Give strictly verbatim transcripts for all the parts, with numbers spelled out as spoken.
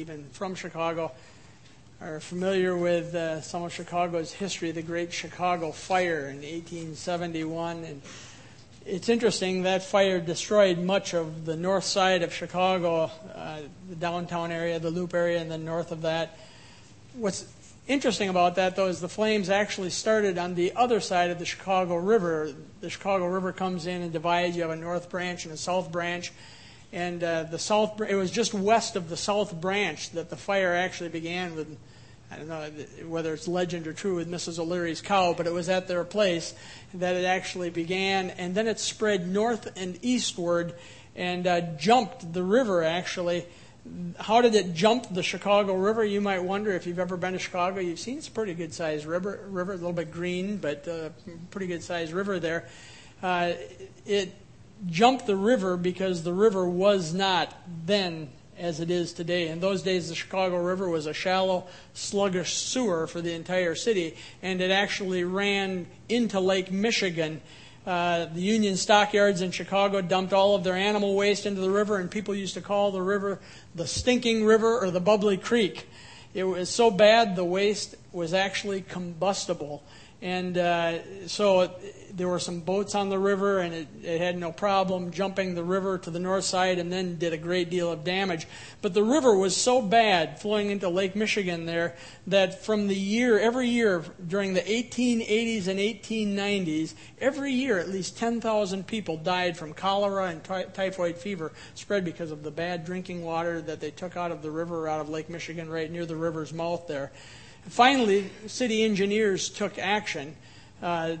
even from Chicago, are familiar with uh, some of Chicago's history, the Great Chicago Fire in eighteen seventy-one. And it's interesting, that fire destroyed much of the north side of Chicago, uh, the downtown area, the Loop area, and then north of that. What's interesting about that, though, is the flames actually started on the other side of the Chicago River. The Chicago River comes in and divides. You have a north branch and a south branch. And uh, the south, it was just west of the south branch that the fire actually began with. I don't know whether it's legend or true with Missus O'Leary's cow, but it was at their place that it actually began. And then it spread north and eastward and uh, jumped the river, actually. How did it jump the Chicago River? You might wonder if you've ever been to Chicago. You've seen it's a pretty good-sized river, river, a little bit green, but uh, pretty good-sized river there. Uh, it jumped the river because the river was not then as it is today. In those days, the Chicago River was a shallow, sluggish sewer for the entire city, and it actually ran into Lake Michigan. Uh, the Union Stockyards in Chicago dumped all of their animal waste into the river, and people used to call the river the Stinking River or the Bubbly Creek. It was so bad the waste was actually combustible. And uh, so it, there were some boats on the river, and it, it had no problem jumping the river to the north side and then did a great deal of damage. But the river was so bad flowing into Lake Michigan there that from the year, every year during the eighteen eighties and eighteen nineties, every year at least ten thousand people died from cholera and ty- typhoid fever spread because of the bad drinking water that they took out of the river, out of Lake Michigan, right near the river's mouth there. Finally, city engineers took action. Uh,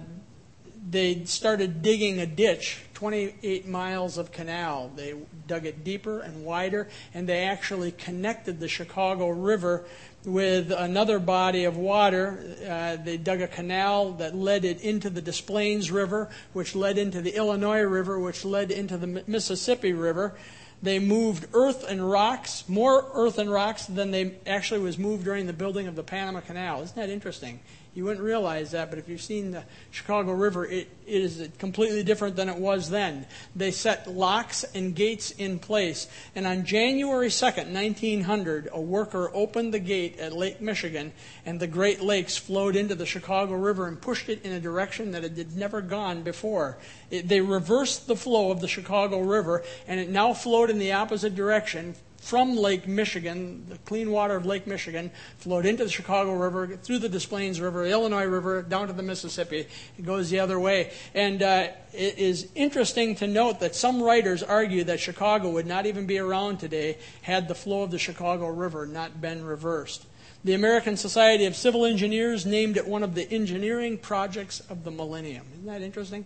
they started digging a ditch, twenty-eight miles of canal. They dug it deeper and wider, and they actually connected the Chicago River with another body of water. Uh, they dug a canal that led it into the Des Plaines River, which led into the Illinois River, which led into the Mississippi River. They moved earth and rocks, more earth and rocks than they actually was moved during the building of the Panama Canal. Isn't that interesting? You wouldn't realize that, but if you've seen the Chicago River, it, it is completely different than it was then. They set locks and gates in place. And on January second, nineteen hundred, a worker opened the gate at Lake Michigan, and the Great Lakes flowed into the Chicago River and pushed it in a direction that it had never gone before. It, they reversed the flow of the Chicago River, and it now flowed in the opposite direction. From Lake Michigan, the clean water of Lake Michigan flowed into the Chicago River, through the Des Plaines River, the Illinois River, down to the Mississippi. It goes the other way. And uh, it is interesting to note that some writers argue that Chicago would not even be around today had the flow of the Chicago River not been reversed. The American Society of Civil Engineers named it one of the engineering projects of the millennium. Isn't that interesting?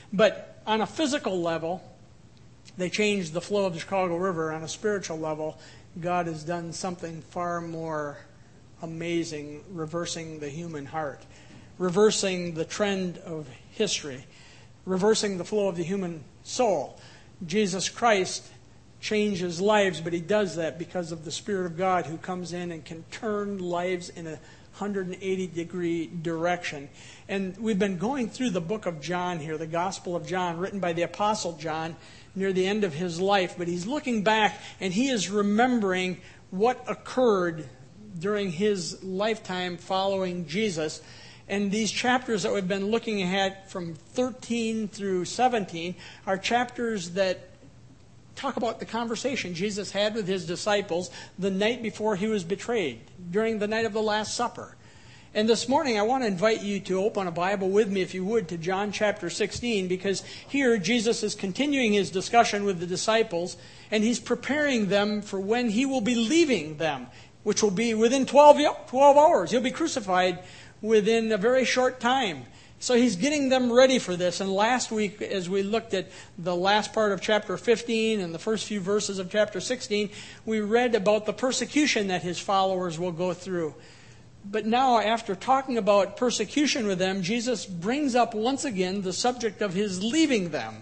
But on a physical level, they changed the flow of the Chicago River. On a spiritual level, God has done something far more amazing, reversing the human heart, reversing the trend of history, reversing the flow of the human soul. Jesus Christ changes lives, but he does that because of the Spirit of God who comes in and can turn lives in a one hundred eighty degree direction. And we've been going through the book of John here, the Gospel of John, written by the Apostle John, near the end of his life, but he's looking back and he is remembering what occurred during his lifetime following Jesus. And these chapters that we've been looking at from thirteen through seventeen are chapters that talk about the conversation Jesus had with his disciples the night before he was betrayed, during the night of the Last Supper. And this morning, I want to invite you to open a Bible with me, if you would, to John chapter sixteen, because here Jesus is continuing his discussion with the disciples, and he's preparing them for when he will be leaving them, which will be within twelve, twelve hours. He'll be crucified within a very short time. So he's getting them ready for this. And last week, as we looked at the last part of chapter fifteen and the first few verses of chapter sixteen, we read about the persecution that his followers will go through. But now, after talking about persecution with them, Jesus brings up once again the subject of his leaving them.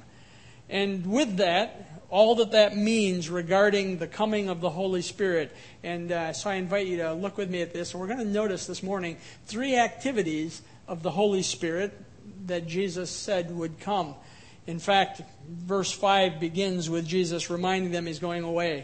And with that, all that that means regarding the coming of the Holy Spirit. And uh, so I invite you to look with me at this. And we're going to notice this morning three activities of the Holy Spirit that Jesus said would come. In fact, verse five begins with Jesus reminding them he's going away.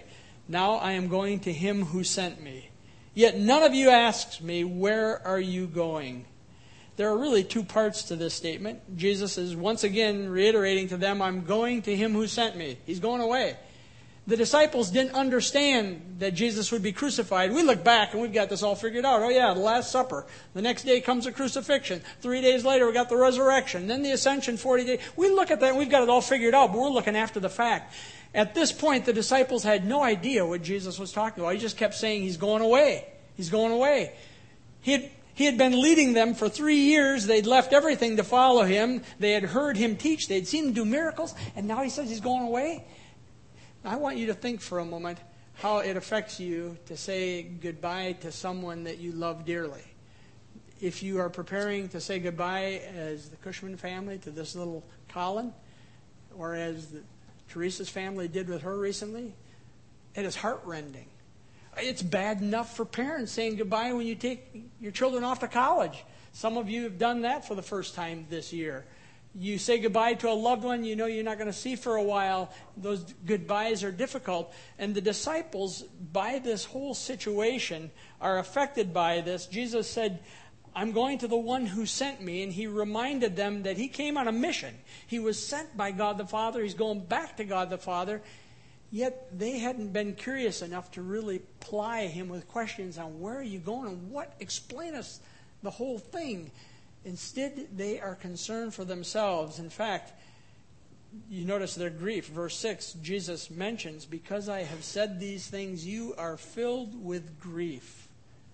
Now I am going to him who sent me. Yet none of you asks me, where are you going? There are really two parts to this statement. Jesus is once again reiterating to them, I'm going to him who sent me. He's going away. The disciples didn't understand that Jesus would be crucified. We look back and we've got this all figured out. Oh yeah, the Last Supper. The next day comes the crucifixion. Three days later we got the resurrection. Then the ascension, forty days. We look at that and we've got it all figured out, but we're looking after the fact. At this point, the disciples had no idea what Jesus was talking about. He just kept saying, he's going away. He's going away. He had, he had been leading them for three years. They'd left everything to follow him. They had heard him teach. They'd seen him do miracles. And now he says he's going away. I want you to think for a moment how it affects you to say goodbye to someone that you love dearly. If you are preparing to say goodbye as the Cushman family to this little Colin, or as the, Teresa's family did with her recently, it is heartrending. It's bad enough for parents saying goodbye when you take your children off to college. Some of you have done that for the first time this year. You say goodbye to a loved one you know you're not going to see for a while. Those goodbyes are difficult. And the disciples, by this whole situation, are affected by this. Jesus said, I'm going to the one who sent me. And he reminded them that he came on a mission. He was sent by God the Father. He's going back to God the Father. Yet they hadn't been curious enough to really ply him with questions on where are you going and what? Explain us the whole thing. Instead, they are concerned for themselves. In fact, you notice their grief. Verse six, Jesus mentions, because I have said these things, you are filled with grief.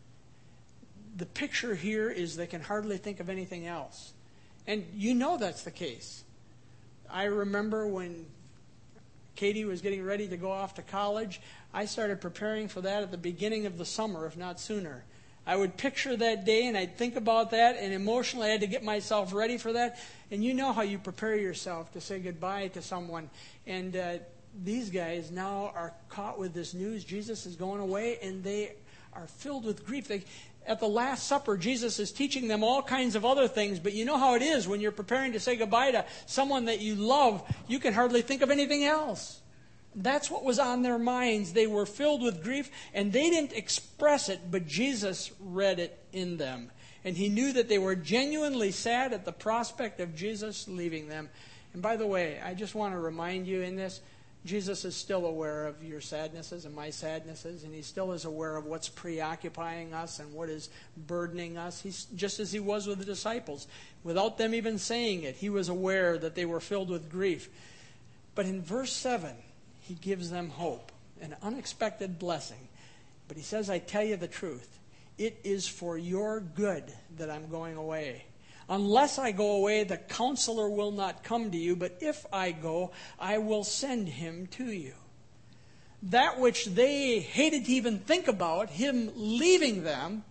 The picture here is they can hardly think of anything else. And you know that's the case. I remember when Katie was getting ready to go off to college, I started preparing for that at the beginning of the summer, if not sooner. I would picture that day and I'd think about that, and emotionally I had to get myself ready for that. And you know how you prepare yourself to say goodbye to someone. And uh, these guys now are caught with this news. Jesus is going away, and they are filled with grief. They, at the Last Supper, Jesus is teaching them all kinds of other things. But you know how it is when you're preparing to say goodbye to someone that you love, you can hardly think of anything else. That's what was on their minds. They were filled with grief, and they didn't express it, but Jesus read it in them. And he knew that they were genuinely sad at the prospect of Jesus leaving them. And by the way, I just want to remind you in this, Jesus is still aware of your sadnesses and my sadnesses, and he still is aware of what's preoccupying us and what is burdening us. He's just as he was with the disciples. Without them even saying it, he was aware that they were filled with grief. But in verse seven, he gives them hope, an unexpected blessing. But he says, I tell you the truth. It is for your good that I'm going away. Unless I go away, the counselor will not come to you. But if I go, I will send him to you. That which they hated to even think about, him leaving them,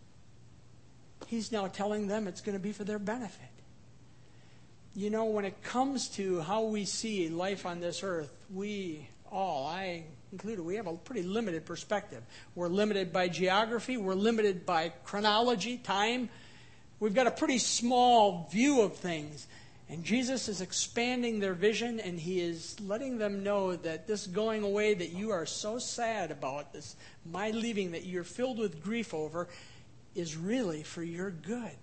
he's now telling them it's going to be for their benefit. You know, when it comes to how we see life on this earth, we all, I included, we have a pretty limited perspective. We're limited by geography. We're limited by chronology, time. We've got a pretty small view of things. And Jesus is expanding their vision, and he is letting them know that this going away that you are so sad about, this my leaving that you're filled with grief over, is really for your good.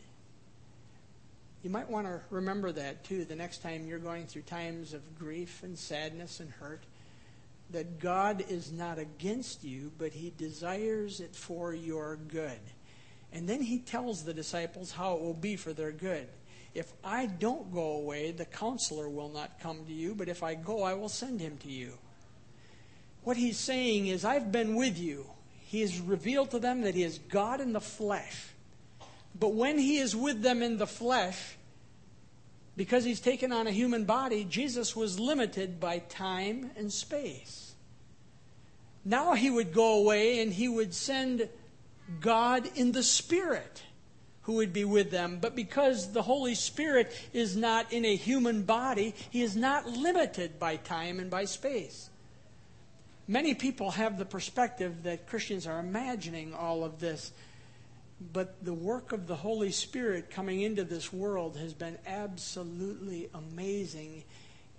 You might want to remember that, too, the next time you're going through times of grief and sadness and hurt, that God is not against you, but he desires it for your good. And then he tells the disciples how it will be for their good. If I don't go away, the counselor will not come to you, but if I go, I will send him to you. What he's saying is, I've been with you. He has revealed to them that he is God in the flesh. But when he is with them in the flesh, because he's taken on a human body, Jesus was limited by time and space. Now he would go away and he would send God in the Spirit who would be with them. But because the Holy Spirit is not in a human body, he is not limited by time and by space. Many people have the perspective that Christians are imagining all of this. But the work of the Holy Spirit coming into this world has been absolutely amazing.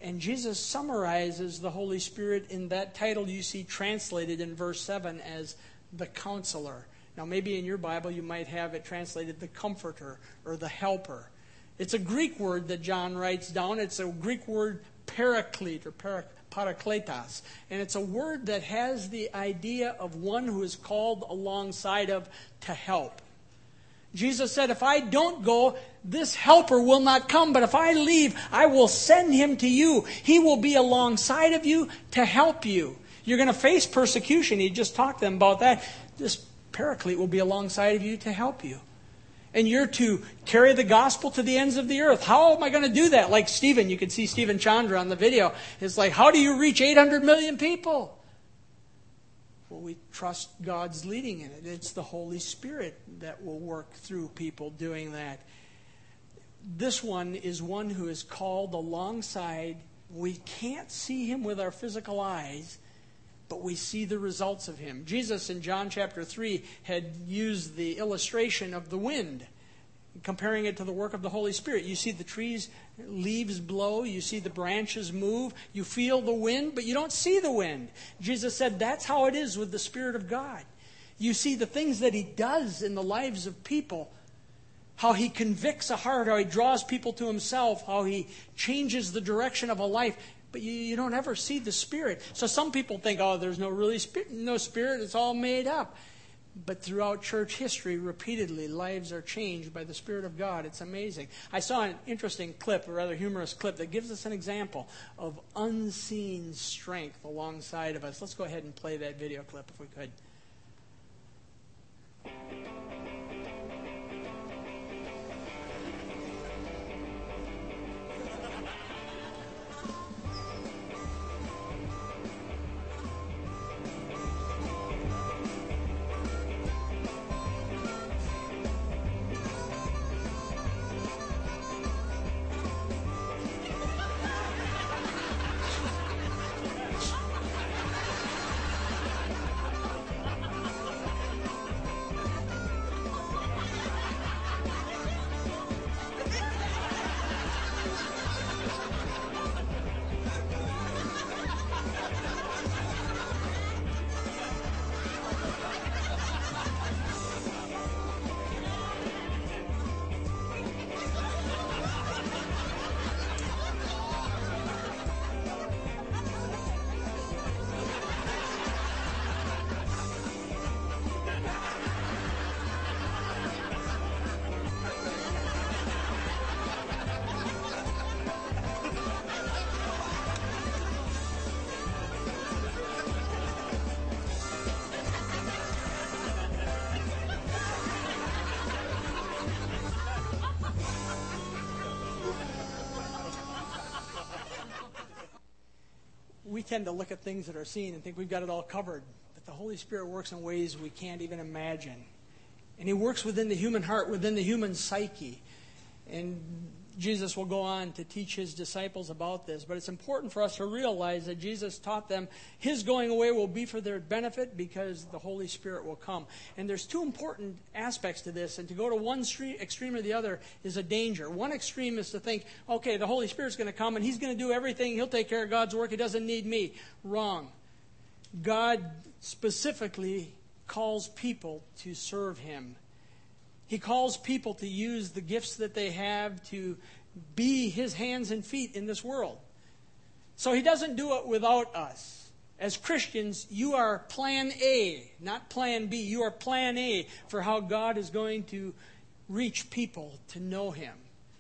And Jesus summarizes the Holy Spirit in that title you see translated in verse seven as the Counselor. Now, maybe in your Bible you might have it translated the Comforter or the Helper. It's a Greek word that John writes down. It's a Greek word paraclete or para, parakletos. And it's a word that has the idea of one who is called alongside of to help. Jesus said, if I don't go, this helper will not come. But if I leave, I will send him to you. He will be alongside of you to help you. You're going to face persecution. He just talked to them about that. This paraclete will be alongside of you to help you. And you're to carry the gospel to the ends of the earth. How am I going to do that? Like Stephen, you can see Stephen Chandra on the video. It's like, how do you reach eight hundred million people? Well, we trust God's leading in it. It's the Holy Spirit that will work through people doing that. This one is one who is called alongside. We can't see him with our physical eyes, but we see the results of him. Jesus in John chapter three had used the illustration of the wind, comparing it to the work of the Holy Spirit. You see the trees, leaves blow, you see the branches move, you feel the wind, but you don't see the wind. Jesus said that's how it is with the Spirit of God. You see the things that he does in the lives of people, how he convicts a heart, how he draws people to himself, how he changes the direction of a life, but you, you don't ever see the Spirit. So some people think, oh, there's no really spirit, no Spirit, it's all made up. But throughout church history, repeatedly, lives are changed by the Spirit of God. It's amazing. I saw an interesting clip, a rather humorous clip, that gives us an example of unseen strength alongside of us. Let's go ahead and play that video clip if we could. We tend to look at things that are seen and think we've got it all covered. But the Holy Spirit works in ways we can't even imagine. And he works within the human heart, within the human psyche. And Jesus will go on to teach his disciples about this. But it's important for us to realize that Jesus taught them his going away will be for their benefit because the Holy Spirit will come. And there's two important aspects to this. And to go to one extreme or the other is a danger. One extreme is to think, okay, the Holy Spirit's going to come and he's going to do everything. He'll take care of God's work. He doesn't need me. Wrong. God specifically calls people to serve him. He calls people to use the gifts that they have to be his hands and feet in this world. So he doesn't do it without us. As Christians, you are plan A, not plan B. You are plan A for how God is going to reach people to know him.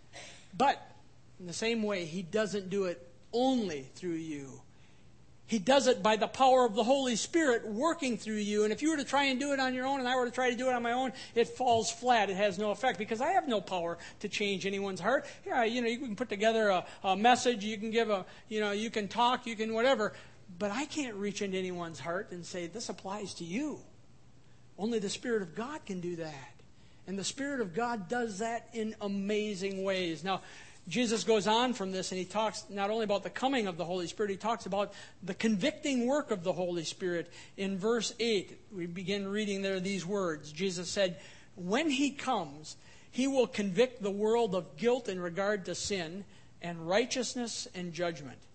But in the same way, he doesn't do it only through you. He does it by the power of the Holy Spirit working through you. And if you were to try and do it on your own and I were to try to do it on my own, it falls flat. It has no effect because I have no power to change anyone's heart. Yeah, you know, you can put together a, a message, you can give a, you know, you can talk, you can whatever. But I can't reach into anyone's heart and say, this applies to you. Only the Spirit of God can do that. And the Spirit of God does that in amazing ways. Now, Jesus goes on from this and he talks not only about the coming of the Holy Spirit, he talks about the convicting work of the Holy Spirit. In verse eight, we begin reading there these words. Jesus said, when he comes, he will convict the world of guilt in regard to sin and righteousness and judgment.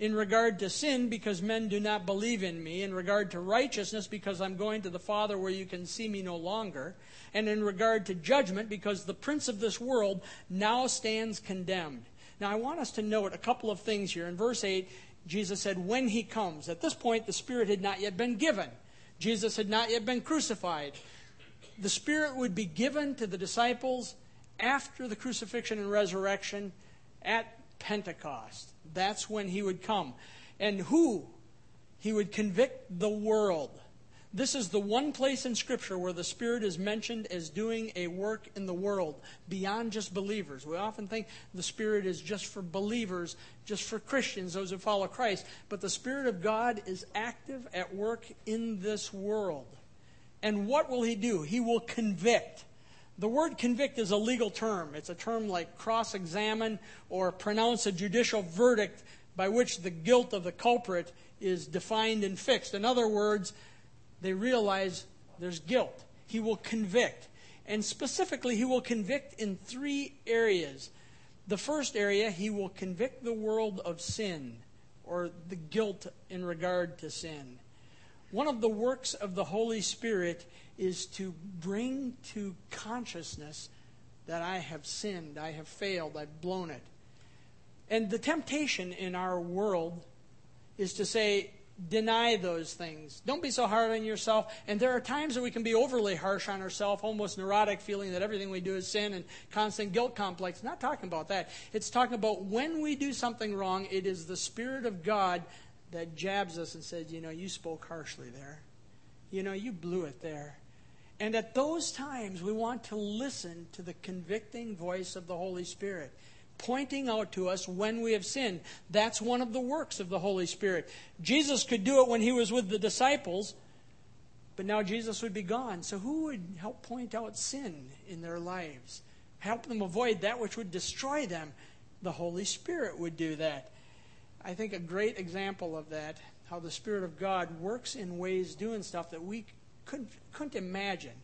In regard to sin, because men do not believe in me. In regard to righteousness, because I'm going to the Father where you can see me no longer. And in regard to judgment, because the prince of this world now stands condemned. Now I want us to note a couple of things here. In verse eight, Jesus said, when he comes. At this point, the Spirit had not yet been given. Jesus had not yet been crucified. The Spirit would be given to the disciples after the crucifixion and resurrection at Pentecost. That's when he would come. And who? He would convict the world. This is the one place in Scripture where the Spirit is mentioned as doing a work in the world beyond just believers. We often think the Spirit is just for believers, just for Christians, those who follow Christ. But the Spirit of God is active at work in this world. And what will he do? He will convict. The word convict is a legal term. It's a term like cross-examine or pronounce a judicial verdict by which the guilt of the culprit is defined and fixed. In other words, they realize there's guilt. He will convict. And specifically, he will convict in three areas. The first area, he will convict the world of sin, or the guilt in regard to sin. One of the works of the Holy Spirit is to bring to consciousness that I have sinned, I have failed, I've blown it. And the temptation in our world is to say, deny those things. Don't be so hard on yourself. And there are times that we can be overly harsh on ourselves, almost neurotic, feeling that everything we do is sin and constant guilt complex. Not talking about that. It's talking about when we do something wrong, it is the Spirit of God that jabs us and says, you know, you spoke harshly there. You know, you blew it there. And at those times, we want to listen to the convicting voice of the Holy Spirit, pointing out to us when we have sinned. That's one of the works of the Holy Spirit. Jesus could do it when he was with the disciples, but now Jesus would be gone. So who would help point out sin in their lives? Help them avoid that which would destroy them? The Holy Spirit would do that. I think a great example of that, how the Spirit of God works in ways doing stuff that we couldn't, couldn't imagine,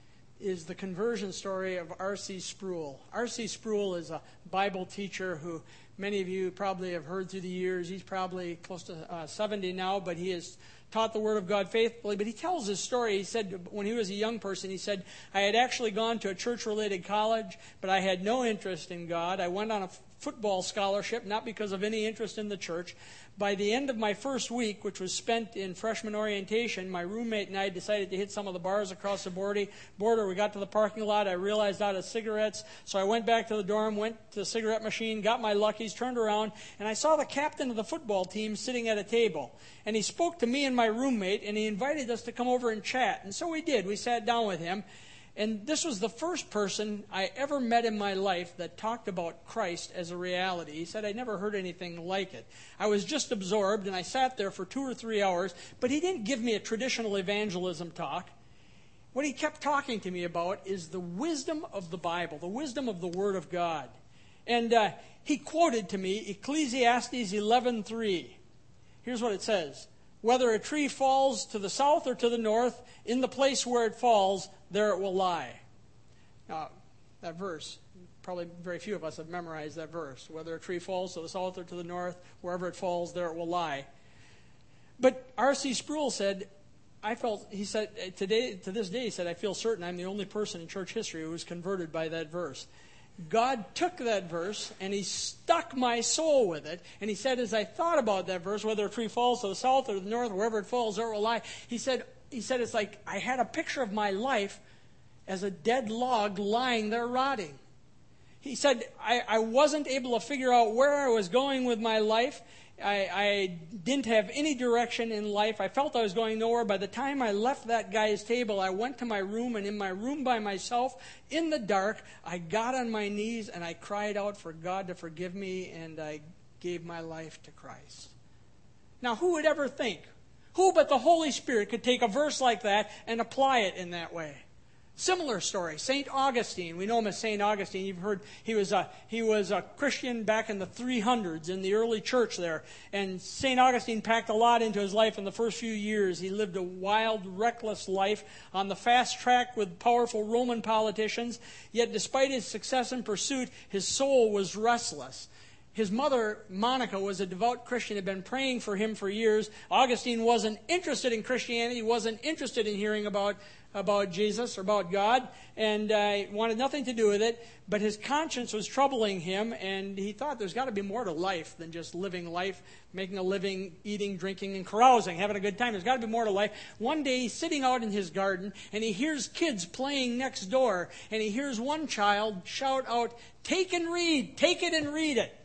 is the conversion story of R C Sproul. R C Sproul is a Bible teacher who many of you probably have heard through the years. He's probably close to uh, seventy now, but he has taught the Word of God faithfully. But he tells his story. He said when he was a young person, he said, I had actually gone to a church-related college, but I had no interest in God. I went on a football scholarship, not because of any interest in the church. By the end of my first week, which was spent in freshman orientation, my roommate and I decided to hit some of the bars across the border. We got to the parking lot. I realized out of cigarettes. So I went back to the dorm, went to the cigarette machine, got my Luckies, turned around, and I saw the captain of the football team sitting at a table. And he spoke to me and my roommate, and he invited us to come over and chat. And so we did. We sat down with him. And this was the first person I ever met in my life that talked about Christ as a reality. He said, I never heard anything like it. I was just absorbed, and I sat there for two or three hours, but he didn't give me a traditional evangelism talk. What he kept talking to me about is the wisdom of the Bible, the wisdom of the Word of God. And uh, he quoted to me Ecclesiastes eleven three. Here's what it says. Whether a tree falls to the south or to the north, in the place where it falls, there it will lie. Now, that verse, probably very few of us have memorized that verse. Whether a tree falls to the south or to the north, wherever it falls, there it will lie. But R C Sproul said, I felt, he said, today, to this day, he said, I feel certain I'm the only person in church history who was converted by that verse. God took that verse and he stuck my soul with it. And he said, as I thought about that verse, whether a tree falls to the south or the north, wherever it falls, there it will lie. He said, he said, it's like I had a picture of my life as a dead log lying there rotting. He said, I, I wasn't able to figure out where I was going with my life. I, I didn't have any direction in life. I felt I was going nowhere. By the time I left that guy's table, I went to my room, and in my room by myself, in the dark, I got on my knees and I cried out for God to forgive me, and I gave my life to Christ. Now, who would ever think? Who but the Holy Spirit could take a verse like that and apply it in that way? Similar story, Saint Augustine. We know him as Saint Augustine. You've heard he was a he was a Christian back in the three hundreds in the early church there. And Saint Augustine packed a lot into his life in the first few years. He lived a wild, reckless life on the fast track with powerful Roman politicians. Yet despite his success and pursuit, his soul was restless. His mother, Monica, was a devout Christian, had been praying for him for years. Augustine wasn't interested in Christianity, wasn't interested in hearing about, about Jesus or about God, and uh, wanted nothing to do with it. But his conscience was troubling him, and he thought there's got to be more to life than just living life, making a living, eating, drinking, and carousing, having a good time. There's got to be more to life. One day he's sitting out in his garden, and he hears kids playing next door, and he hears one child shout out, "Take and read, take it and read it."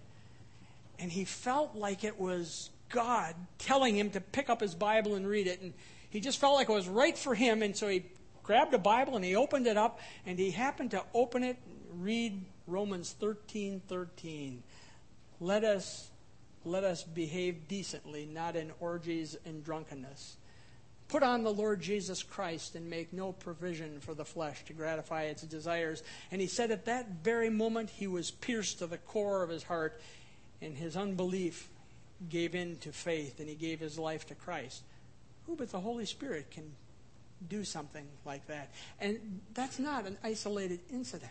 And he felt like it was God telling him to pick up his Bible and read it. And he just felt like it was right for him. And so he grabbed a Bible and he opened it up. And he happened to open it and read Romans thirteen thirteen. Let us, let us behave decently, not in orgies and drunkenness. Put on the Lord Jesus Christ and make no provision for the flesh to gratify its desires. And he said at that very moment he was pierced to the core of his heart. And his unbelief gave in to faith, and he gave his life to Christ. Who but the Holy Spirit can do something like that? And that's not an isolated incident.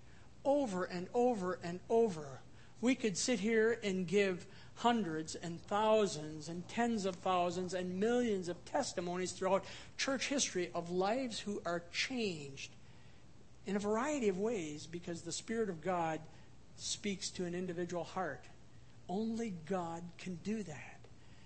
Over and over and over, we could sit here and give hundreds and thousands and tens of thousands and millions of testimonies throughout church history of lives who are changed in a variety of ways because the Spirit of God speaks to an individual heart. Only God can do that.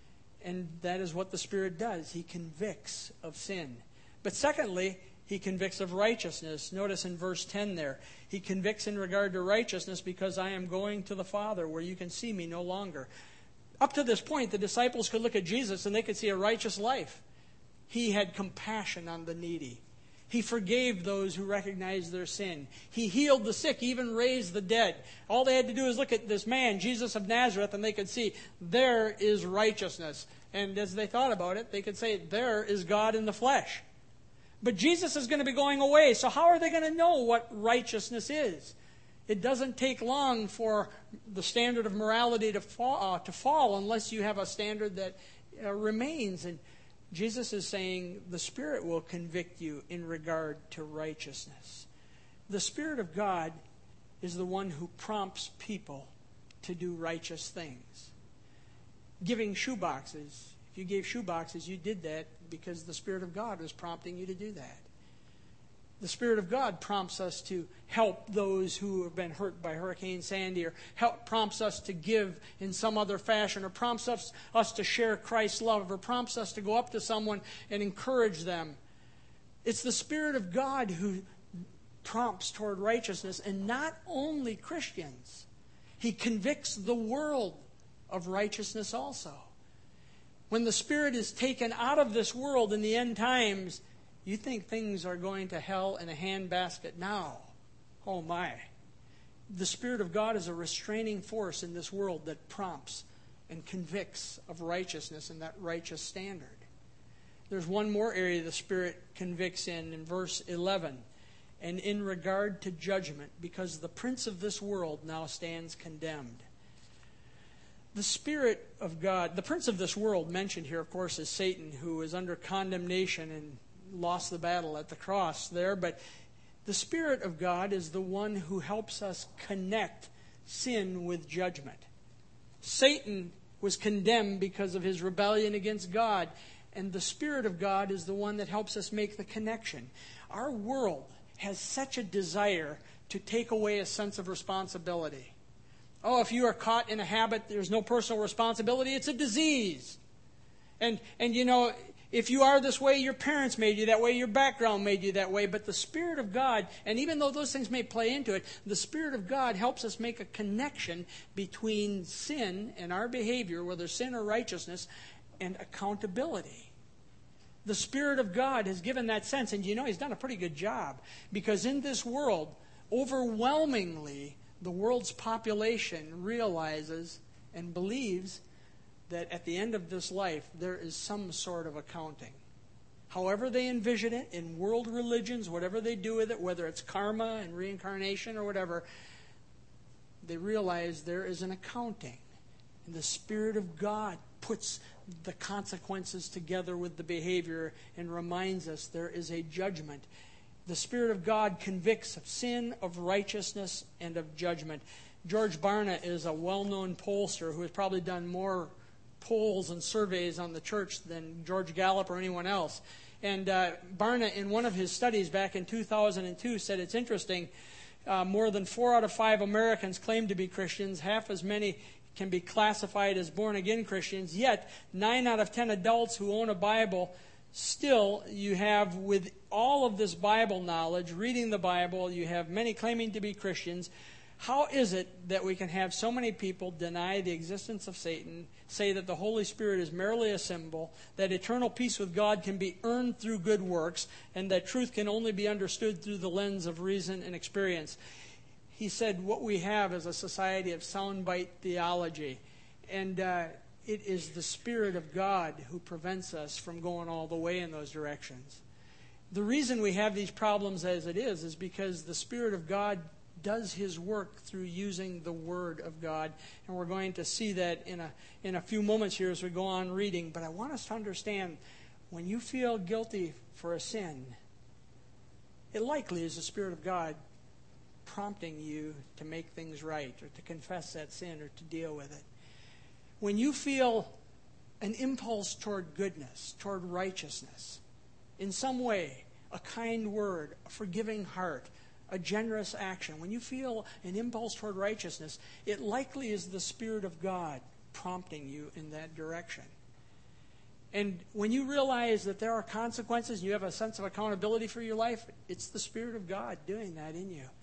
And that is what the Spirit does. He convicts of sin. But secondly, He convicts of righteousness. Notice in verse ten there, He convicts in regard to righteousness because I am going to the Father where you can see me no longer. Up to this point, the disciples could look at Jesus and they could see a righteous life. He had compassion on the needy. He forgave those who recognized their sin. He healed the sick, even raised the dead. All they had to do is look at this man, Jesus of Nazareth, and they could see there is righteousness. And as they thought about it, they could say there is God in the flesh. But Jesus is going to be going away, so how are they going to know what righteousness is? It doesn't take long for the standard of morality to fall, uh, to fall unless you have a standard that uh, remains. And Jesus is saying the Spirit will convict you in regard to righteousness. The Spirit of God is the one who prompts people to do righteous things. Giving shoe boxes. If you gave shoe boxes, you did that because the Spirit of God was prompting you to do that. The Spirit of God prompts us to help those who have been hurt by Hurricane Sandy, or help, prompts us to give in some other fashion, or prompts us, us to share Christ's love, or prompts us to go up to someone and encourage them. It's the Spirit of God who prompts toward righteousness, and not only Christians. He convicts the world of righteousness also. When the Spirit is taken out of this world in the end times, you think things are going to hell in a handbasket now. Oh my. The Spirit of God is a restraining force in this world that prompts and convicts of righteousness and that righteous standard. There's one more area the Spirit convicts in, in verse eleven. And in regard to judgment, because the prince of this world now stands condemned. The Spirit of God, the prince of this world mentioned here, of course, is Satan, who is under condemnation and lost the battle at the cross there. But the Spirit of God is the one who helps us connect sin with judgment. Satan was condemned because of his rebellion against God. And the Spirit of God is the one that helps us make the connection. Our world has such a desire to take away a sense of responsibility. Oh, if you are caught in a habit, there's no personal responsibility. It's a disease. And, and you know, if you are this way, your parents made you that way, your background made you that way. But the Spirit of God, and even though those things may play into it, the Spirit of God helps us make a connection between sin and our behavior, whether sin or righteousness, and accountability. The Spirit of God has given that sense, and you know He's done a pretty good job. Because in this world, overwhelmingly, the world's population realizes and believes that at the end of this life, there is some sort of accounting. However they envision it, in world religions, whatever they do with it, whether it's karma and reincarnation or whatever, they realize there is an accounting. And the Spirit of God puts the consequences together with the behavior and reminds us there is a judgment. The Spirit of God convicts of sin, of righteousness, and of judgment. George Barna is a well-known pollster who has probably done more polls and surveys on the church than George Gallup or anyone else. And uh, Barna, in one of his studies back in two thousand two, said it's interesting, uh, more than four out of five Americans claim to be Christians, half as many can be classified as born-again Christians, yet nine out of ten adults who own a Bible, still you have, with all of this Bible knowledge, reading the Bible, you have many claiming to be Christians. How is it that we can have so many people deny the existence of Satan, say that the Holy Spirit is merely a symbol, that eternal peace with God can be earned through good works, and that truth can only be understood through the lens of reason and experience? He said what we have is a society of soundbite theology, and uh, it is the Spirit of God who prevents us from going all the way in those directions. The reason we have these problems as it is is because the Spirit of God does His work through using the Word of God. And we're going to see that in a in a few moments here as we go on reading. But I want us to understand, when you feel guilty for a sin, it likely is the Spirit of God prompting you to make things right, or to confess that sin, or to deal with it. When you feel an impulse toward goodness, toward righteousness, in some way, a kind word, a forgiving heart, a generous action, when you feel an impulse toward righteousness, it likely is the Spirit of God prompting you in that direction. And when you realize that there are consequences, and you have a sense of accountability for your life, it's the Spirit of God doing that in you.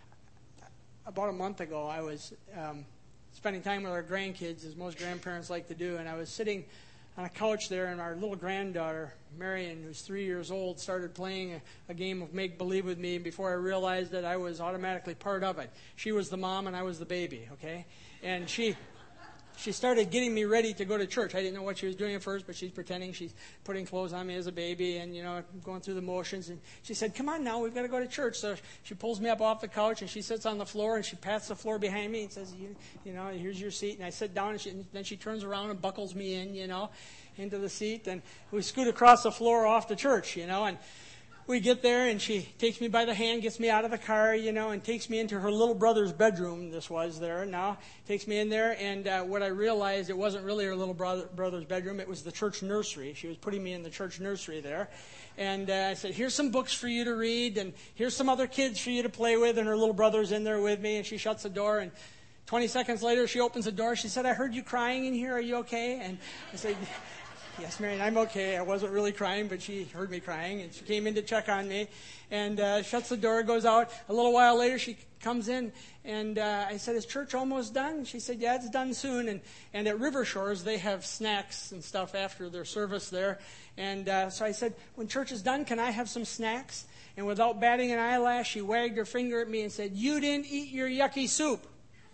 About a month ago, I was um, spending time with our grandkids, as most grandparents like to do, and I was sitting on a couch there, and our little granddaughter, Marion, who's three years old, started playing a, a game of make-believe with me, and before I realized that I was automatically part of it. She was the mom, and I was the baby, okay? And she she started getting me ready to go to church. I didn't know what she was doing at first, but she's pretending she's putting clothes on me as a baby and, you know, going through the motions. And she said, "Come on now, we've got to go to church." So she pulls me up off the couch, and she sits on the floor, and she pats the floor behind me and says, you, you know, "Here's your seat." And I sit down, and, she, and then she turns around and buckles me in, you know, into the seat. And we scoot across the floor off to church, you know, and we get there, and she takes me by the hand, gets me out of the car, you know, and takes me into her little brother's bedroom. This was there now. Takes me in there, and uh, what I realized, it wasn't really her little brother, brother's bedroom. It was the church nursery. She was putting me in the church nursery there. And uh, I said, "Here's some books for you to read, and here's some other kids for you to play with." And her little brother's in there with me, and she shuts the door, and twenty seconds later, she opens the door. She said, "I heard you crying in here. Are you okay?" And I said, "Yes, Marion, I'm okay." I wasn't really crying, but she heard me crying, and she came in to check on me, and uh, shuts the door, goes out. A little while later, she comes in, and uh, I said, "Is church almost done?" She said, "Yeah, it's done soon." And, and at River Shores, they have snacks and stuff after their service there. And uh, so I said, "When church is done, can I have some snacks?" And without batting an eyelash, she wagged her finger at me and said, "You didn't eat your yucky soup."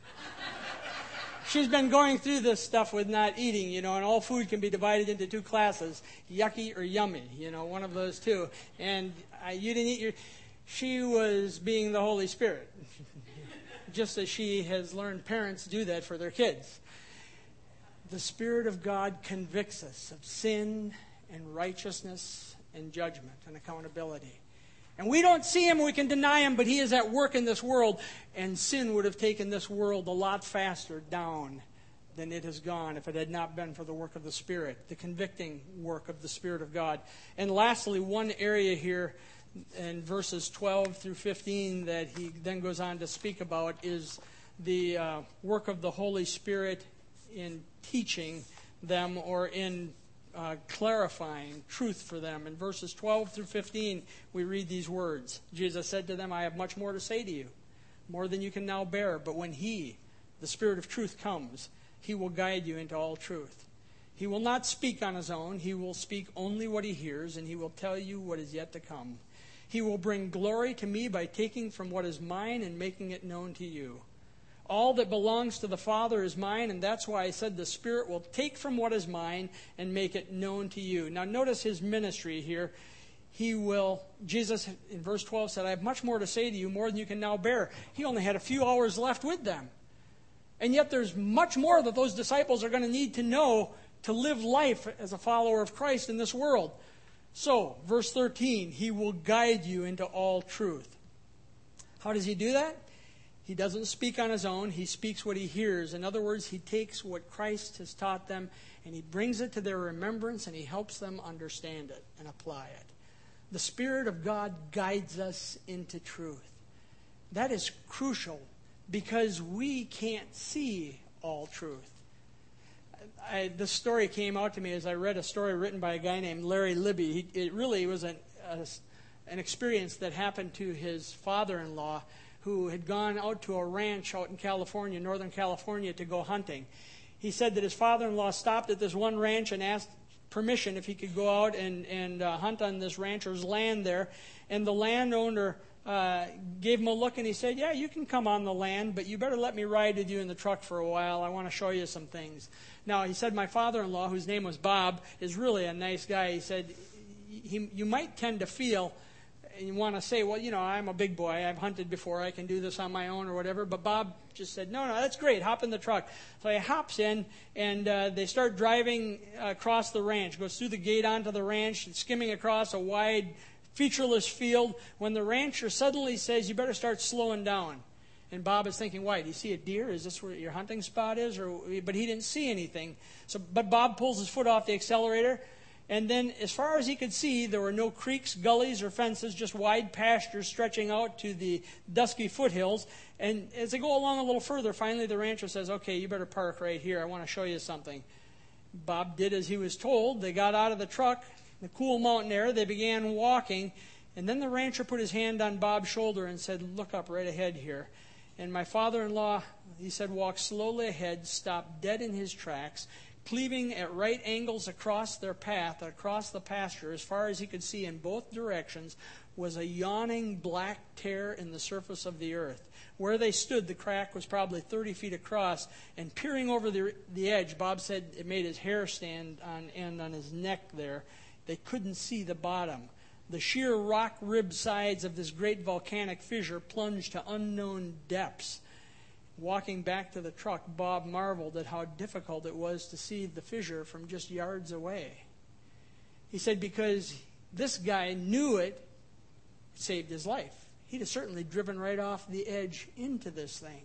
She's been going through this stuff with not eating, you know, and all food can be divided into two classes, yucky or yummy, you know, one of those two. And I, you didn't eat your... She was being the Holy Spirit, just as she has learned parents do that for their kids. The Spirit of God convicts us of sin and righteousness and judgment and accountability. And we don't see Him, we can deny Him, but He is at work in this world. And sin would have taken this world a lot faster down than it has gone if it had not been for the work of the Spirit, the convicting work of the Spirit of God. And lastly, one area here in verses twelve through fifteen that he then goes on to speak about is the uh, work of the Holy Spirit in teaching them, or in Uh, clarifying truth for them. In verses twelve through fifteen, we read these words. Jesus said to them, "I have much more to say to you, more than you can now bear. But when He, the Spirit of truth, comes, He will guide you into all truth. He will not speak on His own. He will speak only what He hears, and He will tell you what is yet to come. He will bring glory to Me by taking from what is mine and making it known to you. All that belongs to the Father is mine, and that's why I said the Spirit will take from what is mine and make it known to you." Now notice His ministry here. He will, Jesus in verse twelve said, "I have much more to say to you, more than you can now bear." He only had a few hours left with them. And yet there's much more that those disciples are going to need to know to live life as a follower of Christ in this world. So, verse thirteen, He will guide you into all truth. How does He do that? He doesn't speak on his own. He speaks what he hears. In other words, he takes what Christ has taught them and he brings it to their remembrance and he helps them understand it and apply it. The Spirit of God guides us into truth. That is crucial because we can't see all truth. I, this story came out to me as I read a story written by a guy named Larry Libby. He, it really was an, a, an experience that happened to his father-in-law, who had gone out to a ranch out in California, Northern California, to go hunting. He said that his father-in-law stopped at this one ranch and asked permission if he could go out and, and uh, hunt on this rancher's land there. And the landowner uh, gave him a look and he said, yeah, you can come on the land, but you better let me ride with you in the truck for a while. I want to show you some things. Now, he said, my father-in-law, whose name was Bob, is really a nice guy. He said, he, you might tend to feel and you want to say, well, you know, I'm a big boy. I've hunted before. I can do this on my own or whatever. But Bob just said, no, no, that's great. Hop in the truck. So he hops in, and uh, they start driving across the ranch. Goes through the gate onto the ranch, and skimming across a wide, featureless field, when the rancher suddenly says, you better start slowing down. And Bob is thinking, why, do you see a deer? Is this where your hunting spot is? Or, but he didn't see anything. So, but Bob pulls his foot off the accelerator. And then, as far as he could see, there were no creeks, gullies, or fences, just wide pastures stretching out to the dusky foothills. And as they go along a little further, finally the rancher says, okay, you better park right here. I want to show you something. Bob did as he was told. They got out of the truck, the cool mountain air. They began walking. And then the rancher put his hand on Bob's shoulder and said, look up right ahead here. And my father-in-law, he said, walked slowly ahead, stopped dead in his tracks, cleaving at right angles across their path, across the pasture, as far as he could see in both directions, was a yawning black tear in the surface of the earth. Where they stood, the crack was probably thirty feet across, and peering over the, the edge, Bob said it made his hair stand on end on his neck there. They couldn't see the bottom. The sheer rock-ribbed sides of this great volcanic fissure plunged to unknown depths. Walking back to the truck, Bob marveled at how difficult it was to see the fissure from just yards away. He said because this guy knew it, it saved his life. He'd have certainly driven right off the edge into this thing.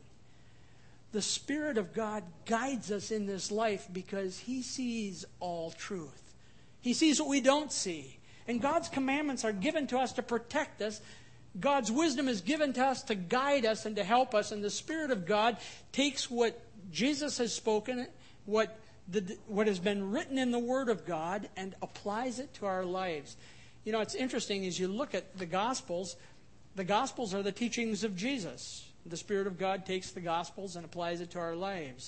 The Spirit of God guides us in this life because He sees all truth. He sees what we don't see. And God's commandments are given to us to protect us. God's wisdom is given to us to guide us and to help us. And the Spirit of God takes what Jesus has spoken, what the, what has been written in the Word of God, and applies it to our lives. You know, it's interesting as you look at the Gospels, the Gospels are the teachings of Jesus. The Spirit of God takes the Gospels and applies it to our lives.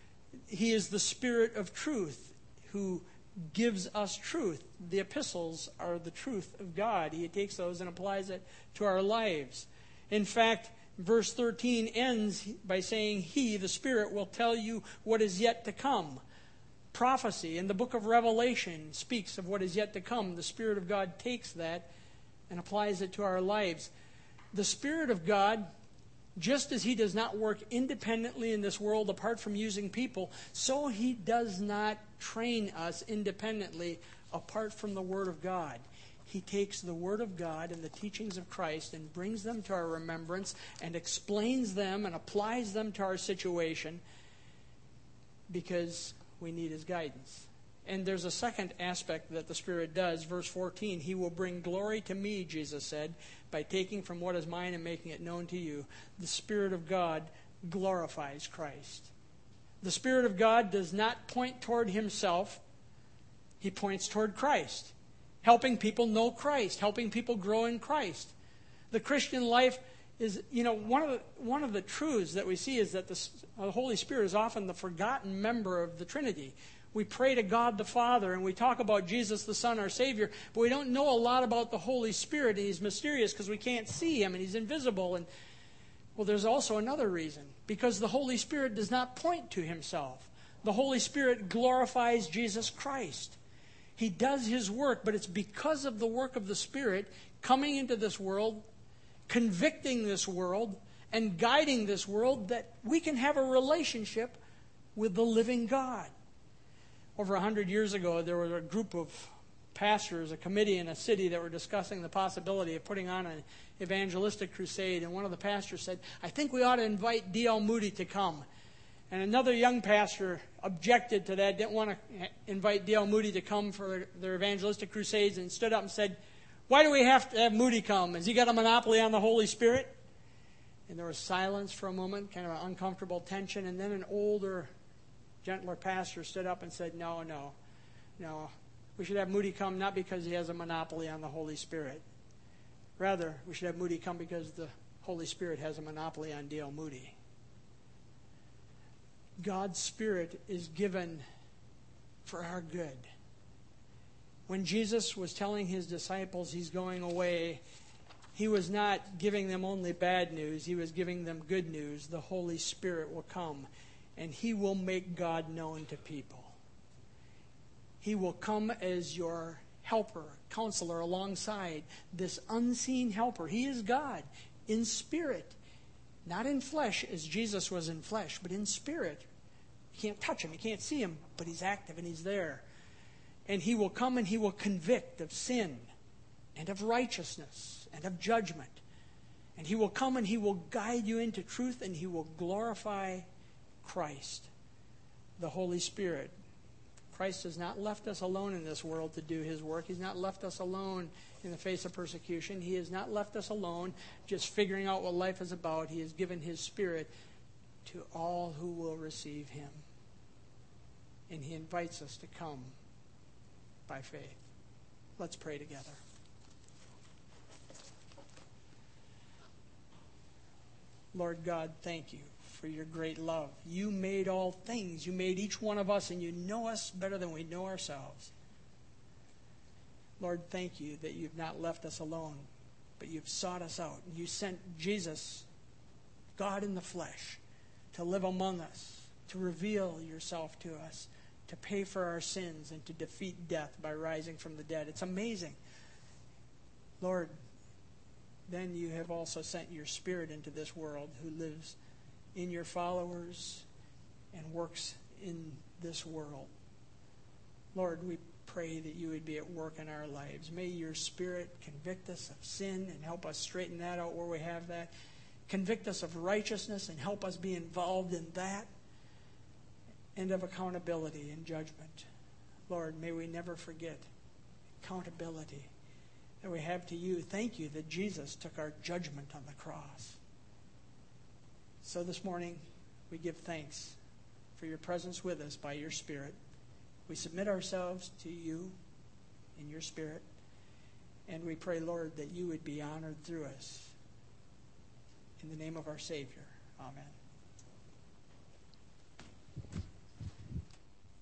He is the Spirit of truth who gives us truth. The epistles are the truth of God. He takes those and applies it to our lives. In fact, verse thirteen ends by saying, He, the Spirit, will tell you what is yet to come. Prophecy in the book of Revelation speaks of what is yet to come. The Spirit of God takes that and applies it to our lives. The Spirit of God, just as He does not work independently in this world apart from using people, so He does not train us independently apart from the Word of God. He takes the Word of God and the teachings of Christ and brings them to our remembrance and explains them and applies them to our situation because we need His guidance. And there's a second aspect that the Spirit does. Verse fourteen, He will bring glory to me, Jesus said, by taking from what is mine and making it known to you. The Spirit of God glorifies Christ. The Spirit of God does not point toward Himself. He points toward Christ, helping people know Christ, helping people grow in Christ. The Christian life is, you know, one of the, one of the truths that we see is that the, the Holy Spirit is often the forgotten member of the Trinity. We pray to God the Father and we talk about Jesus the Son, our Savior, but we don't know a lot about the Holy Spirit, and He's mysterious because we can't see Him and He's invisible. And well, there's also another reason, because the Holy Spirit does not point to Himself. The Holy Spirit glorifies Jesus Christ. He does His work, but it's because of the work of the Spirit coming into this world, convicting this world, and guiding this world that we can have a relationship with the living God. Over a hundred years ago, there was a group of pastors, a committee in a city that were discussing the possibility of putting on an evangelistic crusade, and one of the pastors said, I think we ought to invite D L Moody to come. And another young pastor objected to that, didn't want to invite D L Moody to come for their evangelistic crusades, and stood up and said, why do we have to have Moody come? Has he got a monopoly on the Holy Spirit? And there was silence for a moment, kind of an uncomfortable tension, and then an older, gentler pastor stood up and said, no, no, no. We should have Moody come not because he has a monopoly on the Holy Spirit. Rather, we should have Moody come because the Holy Spirit has a monopoly on D L Moody. God's Spirit is given for our good. When Jesus was telling his disciples he's going away, he was not giving them only bad news. He was giving them good news. The Holy Spirit will come, and he will make God known to people. He will come as your helper, counselor, alongside this unseen helper. He is God in spirit, not in flesh as Jesus was in flesh, but in spirit. You can't touch him, you can't see him, but he's active and he's there. And he will come and he will convict of sin and of righteousness and of judgment. And he will come and he will guide you into truth, and he will glorify Christ, the Holy Spirit. Christ has not left us alone in this world to do his work. He's not left us alone in the face of persecution. He has not left us alone just figuring out what life is about. He has given his Spirit to all who will receive him. And he invites us to come by faith. Let's pray together. Lord God, thank you for your great love. You made all things. You made each one of us, and you know us better than we know ourselves. Lord, thank you that you've not left us alone, but you've sought us out. You sent Jesus, God in the flesh, to live among us, to reveal yourself to us, to pay for our sins, and to defeat death by rising from the dead. It's amazing. Lord, then you have also sent your Spirit into this world, who lives in your followers and works in this world. Lord, we pray that you would be at work in our lives. May your Spirit convict us of sin and help us straighten that out where we have that. Convict us of righteousness and help us be involved in that, and of accountability and judgment. Lord, may we never forget accountability that we have to you. Thank you that Jesus took our judgment on the cross. So this morning, we give thanks for your presence with us by your Spirit. We submit ourselves to you in your Spirit, and we pray, Lord, that you would be honored through us. In the name of our Savior, amen.